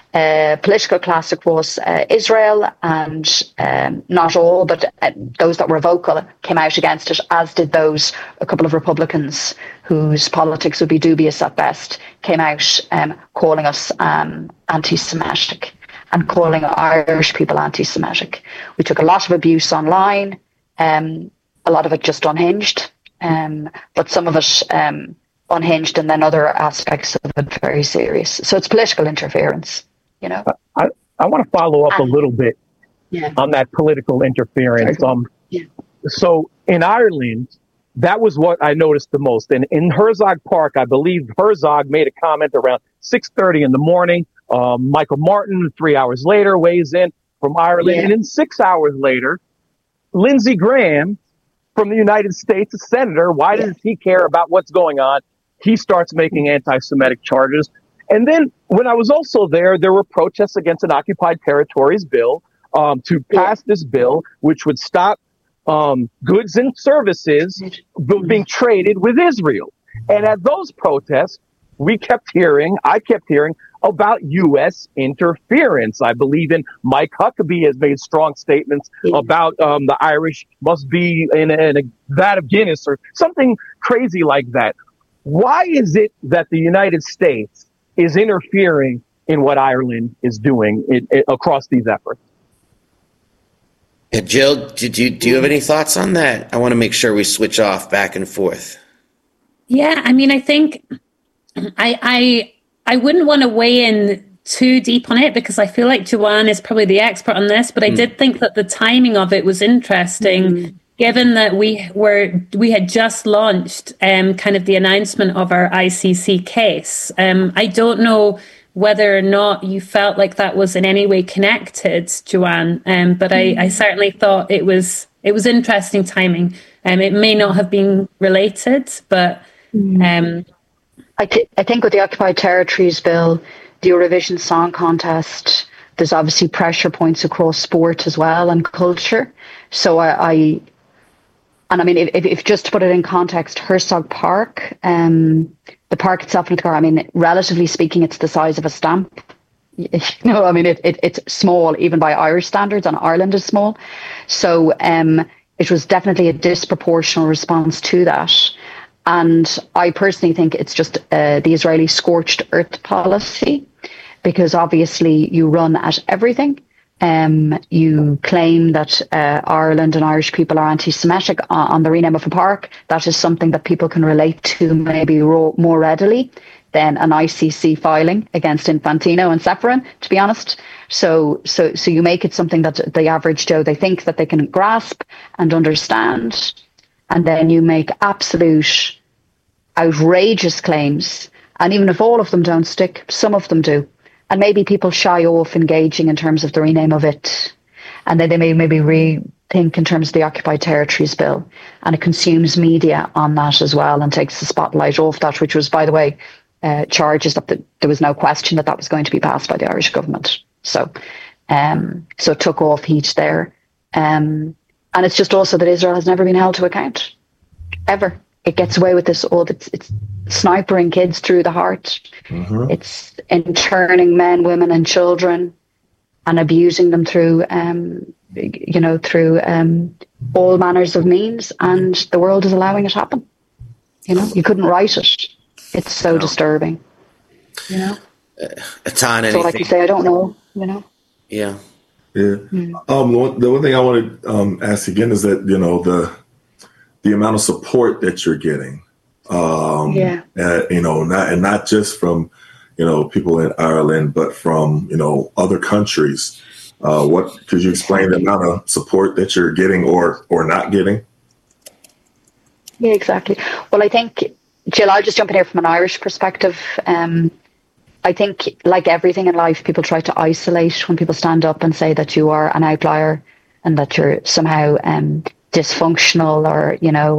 across Israel, and not all, but those that were vocal came out against it, as did a couple of Republicans whose politics would be dubious at best, came out calling us anti-Semitic and calling Irish people anti-Semitic. We took a lot of abuse online, a lot of it just unhinged, but some of it unhinged, and then other aspects of it very serious. So it's political interference. I want to follow up a little bit on that political interference. So in Ireland, that was what I noticed the most. And in Herzog Park, I believe Herzog made a comment around 6:30 in the morning. Michael Martin, 3 hours later, weighs in from Ireland. And then 6 hours later, Lindsey Graham from the United States, a senator, why does he care about what's going on? He starts making anti-Semitic charges. And then when I was also there were protests against an occupied territories bill to pass this bill, which would stop goods and services being traded with Israel. And at those protests, I kept hearing about U.S. interference. I believe in Mike Huckabee has made strong statements about the Irish must be in a vat of Guinness or something crazy like that. Why is it that the United States is interfering in what Ireland is doing across these efforts? Jill, do you have any thoughts on that? I want to make sure we switch off back and forth. Yeah, I mean, I think I wouldn't want to weigh in too deep on it because I feel like Joanne is probably the expert on this, but I did think that the timing of it was interesting. Given that we had just launched kind of the announcement of our ICC case. I don't know whether or not you felt like that was in any way connected, Joanne, but I certainly thought it was interesting timing. It may not have been related, but I think with the Occupied Territories Bill, the Eurovision Song Contest, there's obviously pressure points across sport as well and culture. So I mean, if just to put it in context, Herzog Park, the park itself in Clontarf, I mean, relatively speaking, it's the size of a stamp. I mean, it's small even by Irish standards, and Ireland is small. So it was definitely a disproportional response to that. And I personally think it's just the Israeli scorched earth policy, because obviously you run at everything. You claim that Ireland and Irish people are anti-Semitic on the rename of a park. That is something that people can relate to maybe more readily than an ICC filing against Infantino and Seferin, to be honest. So you make it something that the average Joe, they think that they can grasp and understand. And then you make absolute outrageous claims. And even if all of them don't stick, some of them do. And maybe people shy off engaging in terms of the rename of it. And then they may maybe rethink in terms of the Occupied Territories Bill. And it consumes media on that as well and takes the spotlight off that, which was, by the way, charges that there was no question that was going to be passed by the Irish government. So it took off heat there. And it's just also that Israel has never been held to account, ever. It gets away with this, it's snipering kids through the heart. Mm-hmm. It's interning men, women and children and abusing them through, through all manners of means. And the world is allowing it to happen. You couldn't write it. It's so disturbing. Atan, so all I can say, I don't know, Yeah. Yeah. The one thing I want to ask again is that, the amount of support that you're getting, not just from, people in Ireland, but from, other countries. Could you explain the amount of support that you're getting or not getting? Yeah, exactly. Well, I think, Jill, I'll just jump in here from an Irish perspective. I think, like everything in life, people try to isolate when people stand up and say that you are an outlier and that you're somehow dysfunctional or,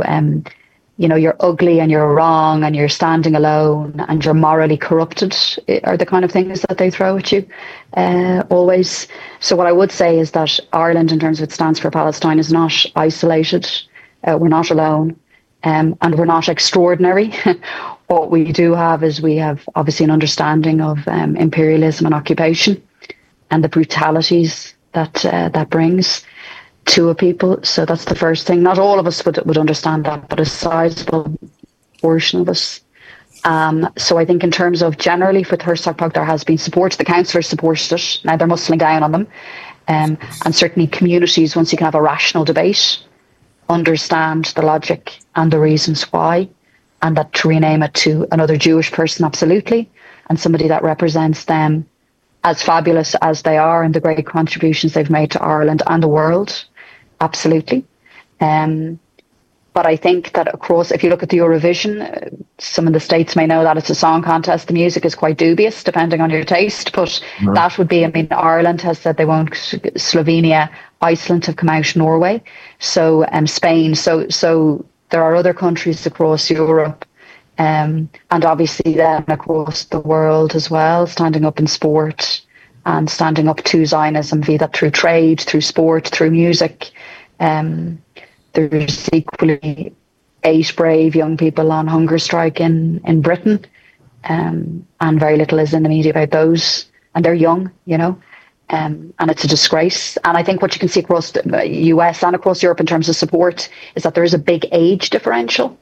you're ugly and you're wrong and you're standing alone and you're morally corrupted are the kind of things that they throw at you always. So what I would say is that Ireland, in terms of its stance for Palestine, is not isolated. We're not alone. And we're not extraordinary. What we do have is we have obviously an understanding of imperialism and occupation and the brutalities that brings to a people. So that's the first thing. Not all of us would understand that, but a sizable portion of us. So I think in terms of generally for Thursday Park, there has been support. The councillors supported it. Now they're muscling down on them. And certainly communities, once you can have a rational debate, understand the logic and the reasons why, and that to rename it to another Jewish person, absolutely, and somebody that represents them as fabulous as they are and the great contributions they've made to Ireland and the world, absolutely. But I think that across, if you look at the Eurovision, some of the states may know that it's a song contest. The music is quite dubious, depending on your taste. But that would be, Ireland has said they won't. Slovenia, Iceland have come out, Norway. So Spain. So there are other countries across Europe. And obviously then across the world as well, standing up in sport and standing up to Zionism, be that through trade, through sport, through music. There's equally 8 brave young people on hunger strike in Britain, and very little is in the media about those. And they're young, and it's a disgrace. And I think what you can see across the US and across Europe in terms of support is that there is a big age differential,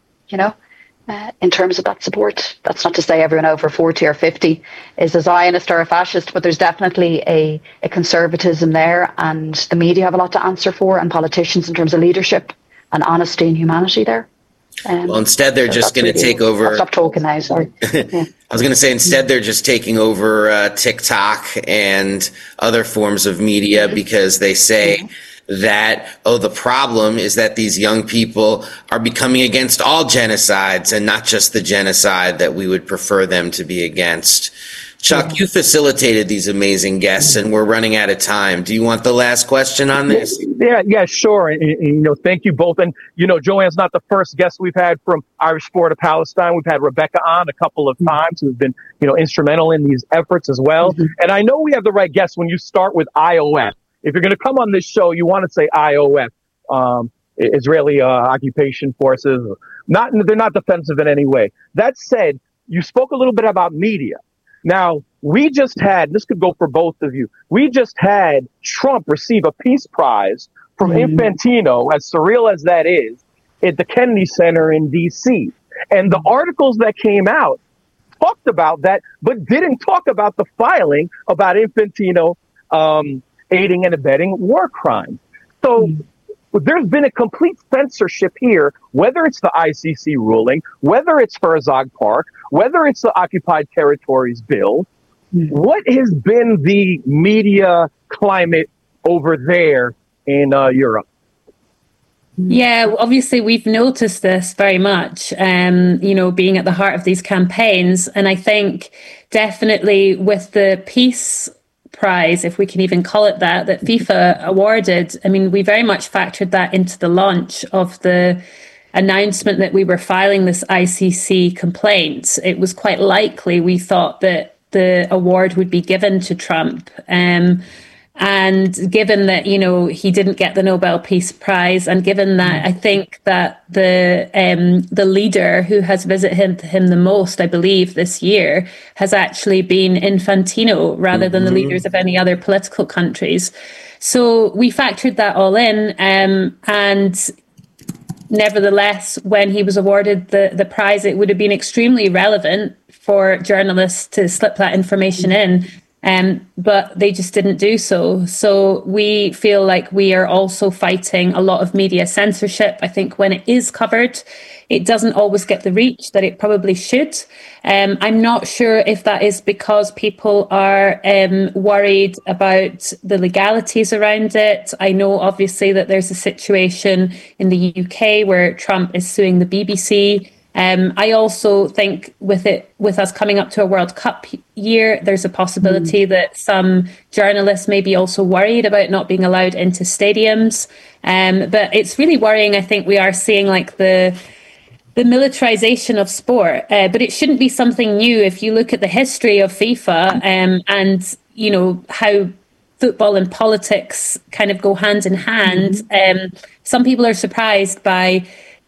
in terms of that support. That's not to say everyone over 40 or 50 is a Zionist or a fascist, but there's definitely a conservatism there, and the media have a lot to answer for, and politicians in terms of leadership and honesty and humanity there. Well, instead they're just going to take over. I'll stop talking now, sorry. Yeah. I was going to say, instead they're just taking over TikTok and other forms of media because they say that, the problem is that these young people are becoming against all genocides and not just the genocide that we would prefer them to be against. Chuck, you facilitated these amazing guests, and we're running out of time. Do you want the last question on this? Yeah, sure. And thank you both. And, Joanne's not the first guest we've had from Irish Sport of Palestine. We've had Rebecca on a couple of times who's been, instrumental in these efforts as well. Mm-hmm. And I know we have the right guests when you start with IOF. If you're going to come on this show, you want to say IOF, Israeli Occupation Forces. They're not defensive in any way. That said, you spoke a little bit about media. Now, we just had, this could go for both of you, we just had Trump receive a peace prize from Infantino, as surreal as that is, at the Kennedy Center in D.C. And the articles that came out talked about that, but didn't talk about the filing about Infantino aiding and abetting war crimes. So there's been a complete censorship here, whether it's the ICC ruling, whether it's Herzog Park, whether it's the Occupied Territories bill. What has been the media climate over there in Europe? Yeah, obviously we've noticed this very much, being at the heart of these campaigns. And I think definitely with the peace prize, if we can even call it that FIFA awarded, I mean, we very much factored that into the launch of the announcement that we were filing this ICC complaint. It was quite likely, we thought, that the award would be given to Trump. And given that, he didn't get the Nobel Peace Prize, and given that I think that the leader who has visited him the most, I believe, this year has actually been Infantino rather than the leaders of any other political countries. So we factored that all in. And nevertheless, when he was awarded the prize, it would have been extremely relevant for journalists to slip that information in. But they just didn't do so. So we feel like we are also fighting a lot of media censorship. I think when it is covered, it doesn't always get the reach that it probably should. I'm not sure if that is because people are worried about the legalities around it. I know obviously that there's a situation in the UK where Trump is suing the BBC. I also think with us coming up to a World Cup year, there's a possibility that some journalists may be also worried about not being allowed into stadiums. But it's really worrying. I think we are seeing like the militarization of sport, but it shouldn't be something new. If you look at the history of FIFA and how football and politics kind of go hand in hand, some people are surprised by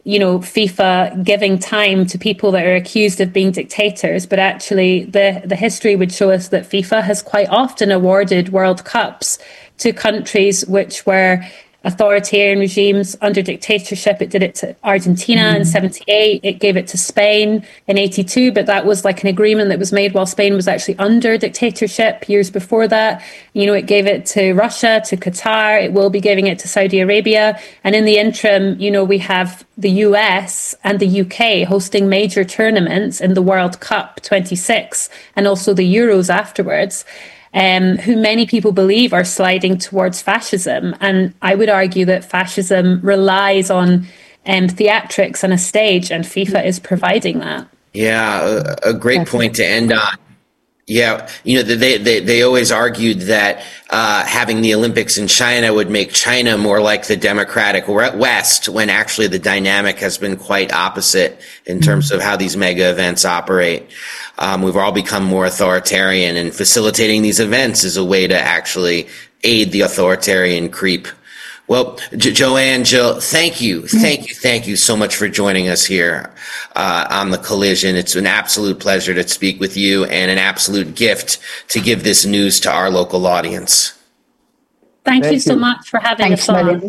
FIFA giving time to people that are accused of being dictators, but actually the history would show us that FIFA has quite often awarded World Cups to countries which were authoritarian regimes under dictatorship. It did it to Argentina in 78. It gave it to Spain in 82, but that was like an agreement that was made while Spain was actually under dictatorship years before that. It gave it to Russia, to Qatar. It will be giving it to Saudi Arabia. And in the interim, we have the US and the UK hosting major tournaments in the World Cup 26 and also the Euros afterwards. Who many people believe are sliding towards fascism. And I would argue that fascism relies on theatrics and a stage, and FIFA is providing that. Yeah, a great point to end on. Yeah, they always argued that having the Olympics in China would make China more like the democratic West, when actually the dynamic has been quite opposite in terms of how these mega events operate. We've all become more authoritarian, and facilitating these events is a way to actually aid the authoritarian creep. Well, Joanne, Jill, thank you so much for joining us here on The Collision. It's an absolute pleasure to speak with you, and an absolute gift to give this news to our local audience. Thank you so much for having us on.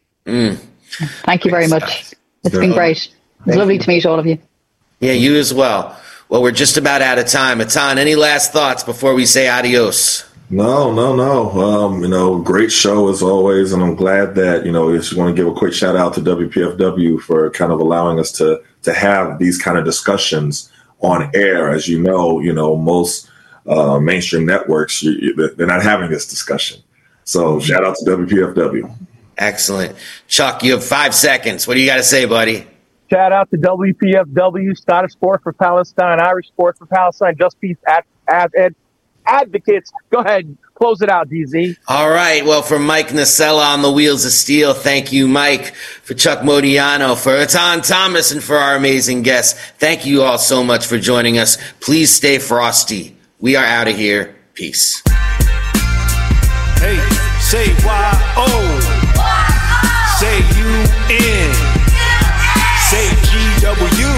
Thank you very much. It's been great. It's lovely to meet all of you. Yeah, you as well. Well, we're just about out of time. Matan, any last thoughts before we say adios? No. Great show as always. And I'm glad that, I just want to give a quick shout out to WPFW for kind of allowing us to have these kind of discussions on air. As you know, most mainstream networks, they're not having this discussion. So shout out to WPFW. Excellent. Chuck, you have 5 seconds. What do you got to say, buddy? Shout out to WPFW, Scottish Sport for Palestine, Irish Sport for Palestine, Just Peace advocates. Go ahead, close it out, DZ. All right. Well, for Mike Nacella on the Wheels of Steel, thank you, Mike. For Chuck Modiano, for Atan Thomas, and for our amazing guests, thank you all so much for joining us. Please stay frosty. We are out of here. Peace. Hey, say Y-O. Say U-N. Say G-W.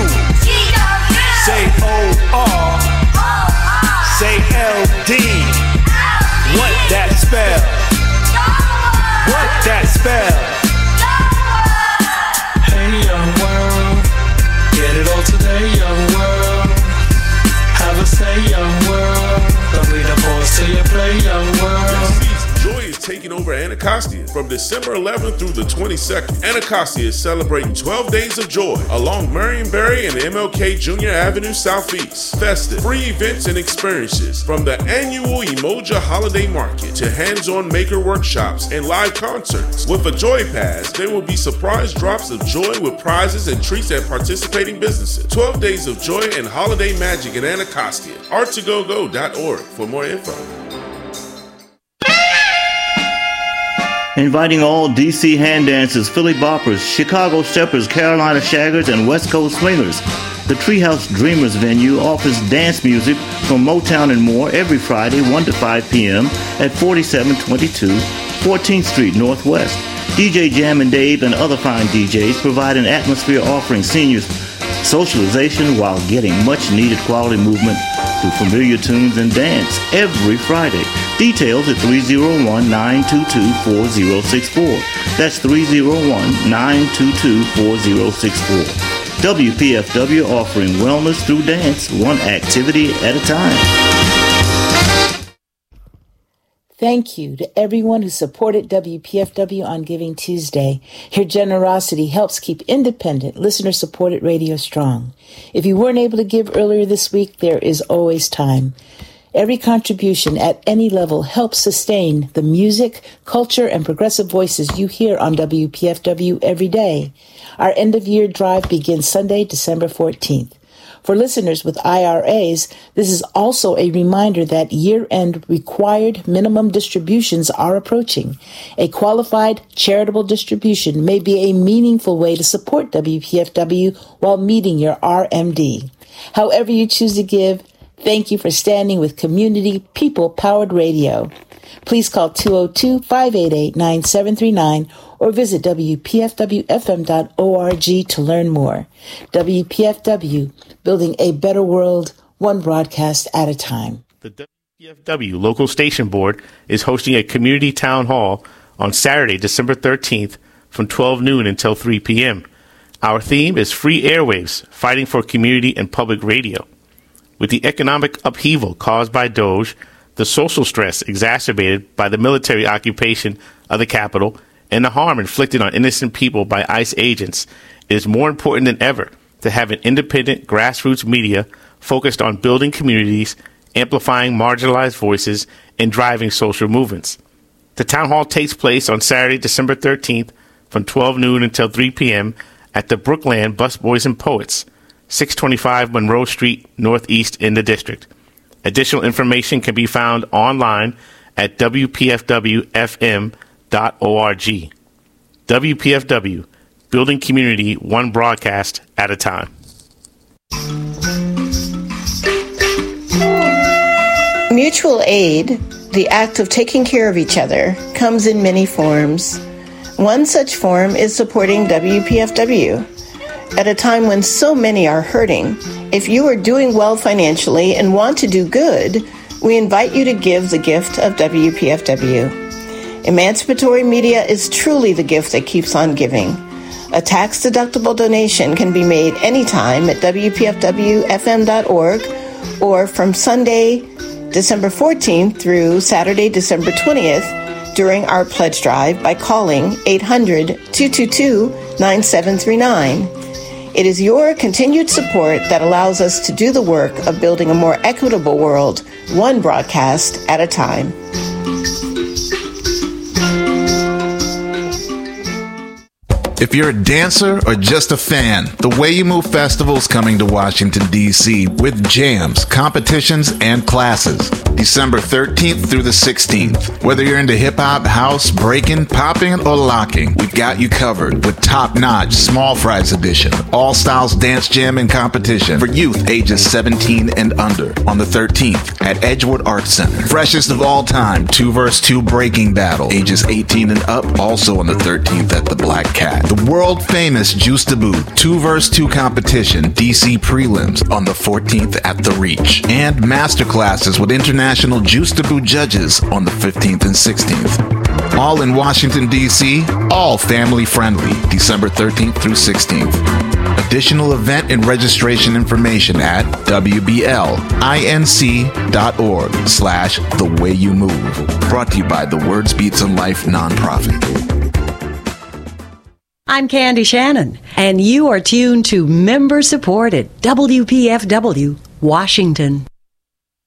Say O-R. Say L-D. What that spell? What that spell? Hey, young world, get it all today. Anacostia. From December 11th through the 22nd, Anacostia is celebrating 12 days of joy along Marionberry and MLK Jr. Avenue Southeast. Festive, free events and experiences from the annual Emoja Holiday Market to hands-on maker workshops and live concerts. With a Joy Pass, there will be surprise drops of joy with prizes and treats at participating businesses. 12 days of joy and holiday magic in Anacostia. Art2GoGo.org for more info. Inviting all DC hand dancers, Philly Boppers, Chicago Steppers, Carolina Shaggers, and West Coast Swingers. The Treehouse Dreamers venue offers dance music from Motown and more every Friday 1 to 5 p.m. at 4722 14th Street Northwest. DJ Jam and Dave and other fine DJs provide an atmosphere offering seniors socialization while getting much-needed quality movement through familiar tunes and dance every Friday. Details at 301-922-4064. That's 301-922-4064. WPFW offering wellness through dance, one activity at a time. Thank you to everyone who supported WPFW on Giving Tuesday. Your generosity helps keep independent, listener-supported radio strong. If you weren't able to give earlier this week, there is always time. Every contribution at any level helps sustain the music, culture, and progressive voices you hear on WPFW every day. Our end-of-year drive begins Sunday, December 14th. For listeners with IRAs, this is also a reminder that year-end required minimum distributions are approaching. A qualified charitable distribution may be a meaningful way to support WPFW while meeting your RMD. However you choose to give, thank you for standing with community people-powered radio. Please call 202-588-9739 or visit WPFWFM.org to learn more. WPFW, building a better world, one broadcast at a time. The WPFW Local Station Board is hosting a community town hall on Saturday, December 13th from 12 noon until 3 p.m. Our theme is Free Airwaves, Fighting for Community and Public Radio. With the economic upheaval caused by DOGE, the social stress exacerbated by the military occupation of the Capitol, and the harm inflicted on innocent people by ICE agents, it is more important than ever to have an independent grassroots media focused on building communities, amplifying marginalized voices, and driving social movements. The town hall takes place on Saturday, December 13th from 12 noon until 3 p.m. at the Brookland Busboys and Poets, 625 Monroe Street, Northeast in the district. Additional information can be found online at WPFWFM.org. WPFW, building community one broadcast at a time. Mutual aid, the act of taking care of each other, comes in many forms. One such form is supporting WPFW. At a time when so many are hurting, if you are doing well financially and want to do good, we invite you to give the gift of WPFW. Emancipatory media is truly the gift that keeps on giving. A tax-deductible donation can be made anytime at WPFWFM.org or from Sunday, December 14th through Saturday, December 20th during our pledge drive by calling 800-222-9739. It is your continued support that allows us to do the work of building a more equitable world, one broadcast at a time. If you're a dancer or just a fan, the Way You Move Festival is coming to Washington, D.C. with jams, competitions, and classes. December 13th through the 16th. Whether you're into hip-hop, house, breaking, popping, or locking, we've got you covered with top-notch Small Fries Edition, all-styles dance jam and competition for youth ages 17 and under on the 13th at Edgewood Arts Center. Freshest of all time, 2vs2 breaking battle, ages 18 and up, also on the 13th at the Black Cat. The world-famous Juice Taboo 2vs2 competition DC prelims on the 14th at The Reach. And masterclasses with international Juice Taboo judges on the 15th and 16th. All in Washington, D.C., all family-friendly, December 13th through 16th. Additional event and registration information at wblinc.org/thewayyouMove. Brought to you by the Words Beats and Life nonprofit. I'm Candy Shannon, and you are tuned to member-supported WPFW, Washington.